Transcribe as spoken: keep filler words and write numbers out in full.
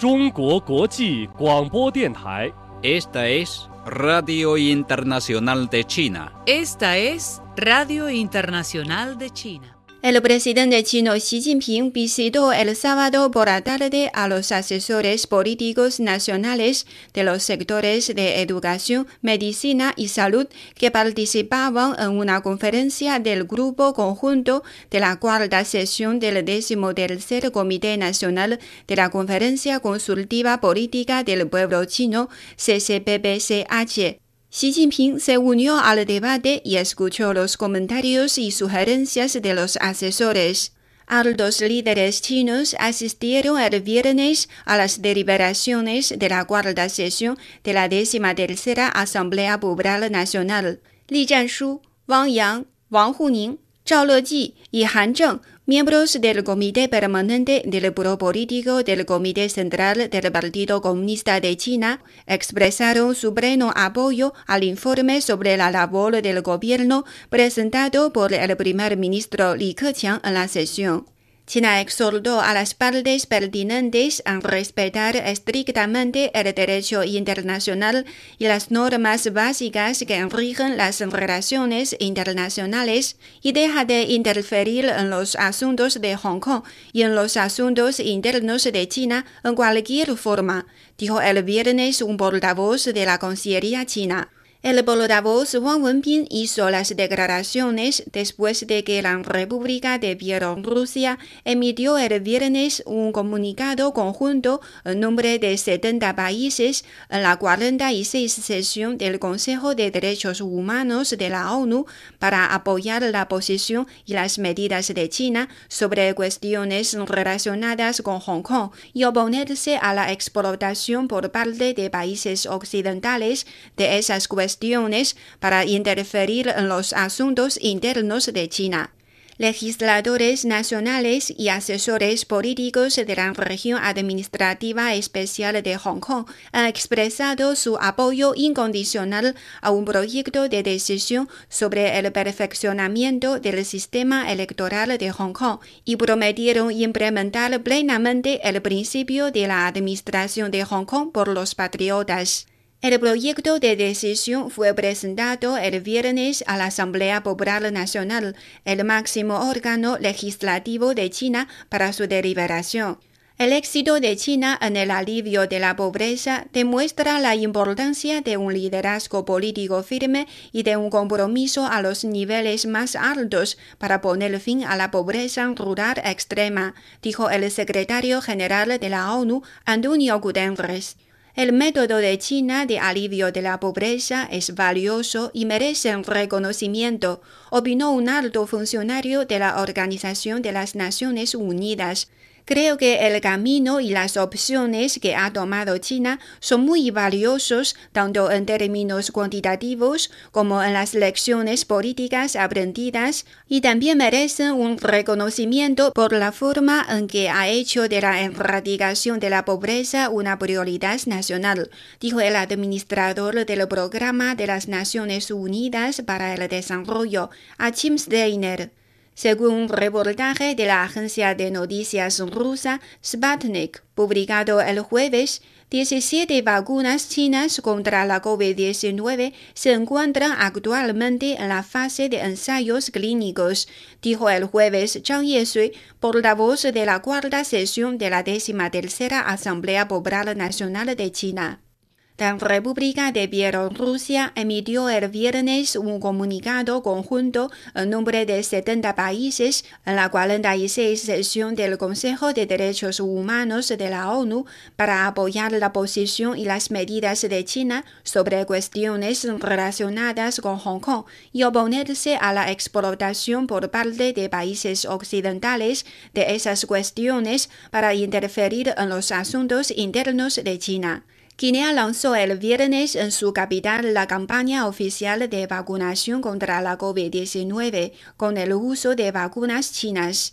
中国国际广播电台。 Esta es Radio Internacional de China. Esta es Radio Internacional de China. El presidente chino Xi Jinping visitó el sábado por la tarde a los asesores políticos nacionales de los sectores de educación, medicina y salud que participaban en una conferencia del Grupo Conjunto de la cuarta sesión del decimotercer Comité Nacional de la Conferencia Consultiva Política del Pueblo Chino, C C P P C H. Xi Jinping se unió al debate y escuchó los comentarios y sugerencias de los asesores. Altos líderes chinos asistieron el viernes a las deliberaciones de la cuarta sesión de la decimatercera Asamblea Popular Nacional. Li Zhanshu, Wang Yang, Wang Huning, Zhao Leji y Han Zheng, miembros del Comité Permanente del Buró Político del Comité Central del Partido Comunista de China, expresaron su pleno apoyo al informe sobre la labor del gobierno presentado por el primer ministro Li Keqiang en la sesión. China exhortó a las partes pertinentes a respetar estrictamente el derecho internacional y las normas básicas que rigen las relaciones internacionales y deja de interferir en los asuntos de Hong Kong y en los asuntos internos de China en cualquier forma, dijo el viernes un portavoz de la Cancillería china. El portavoz Wang Wenbin hizo las declaraciones después de que la República de Bielorrusia emitió el viernes un comunicado conjunto en nombre de setenta países en la cuarenta y seis sesión del Consejo de Derechos Humanos de la ONU para apoyar la posición y las medidas de China sobre cuestiones relacionadas con Hong Kong y oponerse a la explotación por parte de países occidentales de esas cuestiones para interferir en los asuntos internos de China. Legisladores nacionales y asesores políticos de la región administrativa especial de Hong Kong han expresado su apoyo incondicional a un proyecto de decisión sobre el perfeccionamiento del sistema electoral de Hong Kong y prometieron implementar plenamente el principio de la administración de Hong Kong por los patriotas. El proyecto de decisión fue presentado el viernes a la Asamblea Popular Nacional, el máximo órgano legislativo de China, para su deliberación. El éxito de China en el alivio de la pobreza demuestra la importancia de un liderazgo político firme y de un compromiso a los niveles más altos para poner fin a la pobreza rural extrema, dijo el secretario general de la ONU, Antonio Guterres. El método de China de alivio de la pobreza es valioso y merece reconocimiento, opinó un alto funcionario de la Organización de las Naciones Unidas. Creo que el camino y las opciones que ha tomado China son muy valiosos tanto en términos cuantitativos como en las lecciones políticas aprendidas y también merecen un reconocimiento por la forma en que ha hecho de la erradicación de la pobreza una prioridad nacional, dijo el administrador del Programa de las Naciones Unidas para el Desarrollo, Achim Steiner. Según un reportaje de la agencia de noticias rusa Sputnik, publicado el jueves, diecisiete vacunas chinas contra la COVID diecinueve se encuentran actualmente en la fase de ensayos clínicos, dijo el jueves Zhang Yesui, portavoz de la cuarta sesión de la decimatercera Asamblea Popular Nacional de China. La República de Bielorrusia emitió el viernes un comunicado conjunto en nombre de setenta países en la cuarenta y seis sesión del Consejo de Derechos Humanos de la ONU para apoyar la posición y las medidas de China sobre cuestiones relacionadas con Hong Kong y oponerse a la explotación por parte de países occidentales de esas cuestiones para interferir en los asuntos internos de China. Guinea lanzó el viernes en su capital la campaña oficial de vacunación contra la COVID diecinueve con el uso de vacunas chinas.